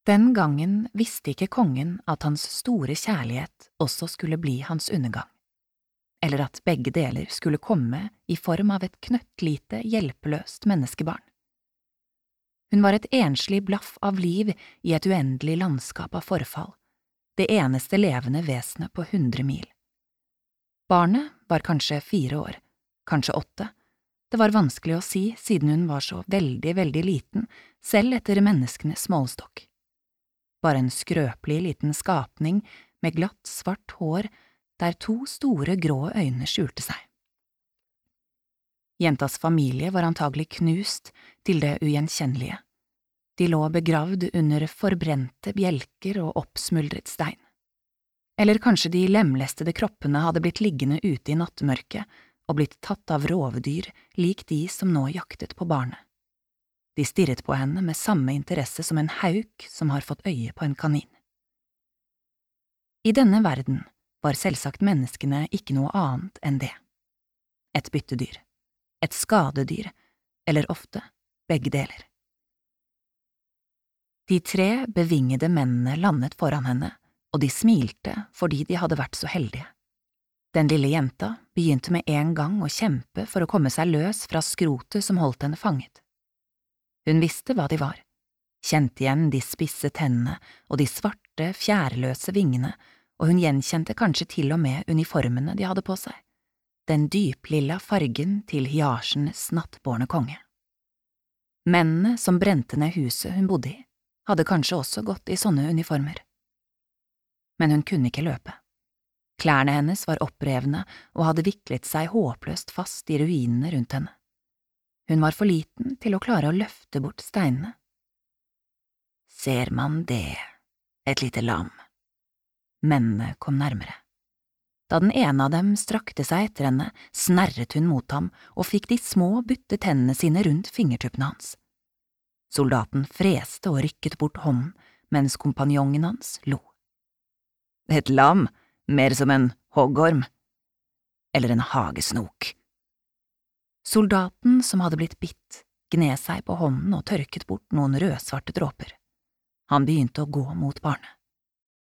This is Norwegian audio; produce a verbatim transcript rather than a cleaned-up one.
Den gangen visste ikke kongen at hans store kjærlighet også skulle bli hans undergang, eller at begge deler skulle komme i form av et knøttlite, hjelpeløst menneskebarn. Hun var et enslig blaff av liv i et uendelig landskap av forfall, det eneste levende vesenet på hundre mil. Barnet var kanskje fire år, kanskje åtte. Det var vanskelig å si siden hun var så veldig, veldig liten, selv etter menneskenes målestokk. Bare en skrøpelig liten skapning med glatt, svart hår der to store grå øyne skjulte seg. Jentas familie var antagelig knust til det ugjenkjennelige. De lå begravd under forbrente bjelker og oppsmuldret stein. Eller kanskje de lemlestede kroppene hadde blitt liggende ute i nattmørket og blitt tatt av rovdyr lik de som nå jaktet på barnet. De stirret på henne med samme interesse som en hauk som har fått øye på en kanin. I denne verden var selvsagt menneskene ikke noe annet enn det. Et byttedyr, et skadedyr, eller ofte begge deler. De tre bevingede mennene landet foran henne, og de smilte fordi de hadde vært så heldige. Den lille jenta begynte med en gang å kjempe for å komme seg løs fra skrotet som holdt henne fanget. Hun visste hva de var, kjente igjen de spisse tennene og de svarte, fjærløse vingene, og hun gjenkjente kanskje til og med uniformene de hadde på seg, den dyplilla fargen til hiasjenes nattbårne konge. Mennene som brente ned huset hun bodde i, hadde kanskje også gått i sånne uniformer. Men hun kunne ikke løpe. Klærne hennes var opprevne og hadde viklet seg håpløst fast i ruinene rundt henne. Hun var for liten til å klare å løfte bort steinene. Ser man det, et lite lam? Mennene kom nærmere. Da den ene av dem strakte seg etter henne, snerret hun mot ham og fikk de små bytte tennene sine rundt fingertuppene hans. Soldaten freste og rykket bort hånden, mens kompanjongen hans lo. Et lam, mer som en hoggorm, eller en hagesnok. Soldaten som hadde blitt bitt, gned seg på hånden og tørket bort noen rødsvarte dråper. Han begynte å gå mot barnet.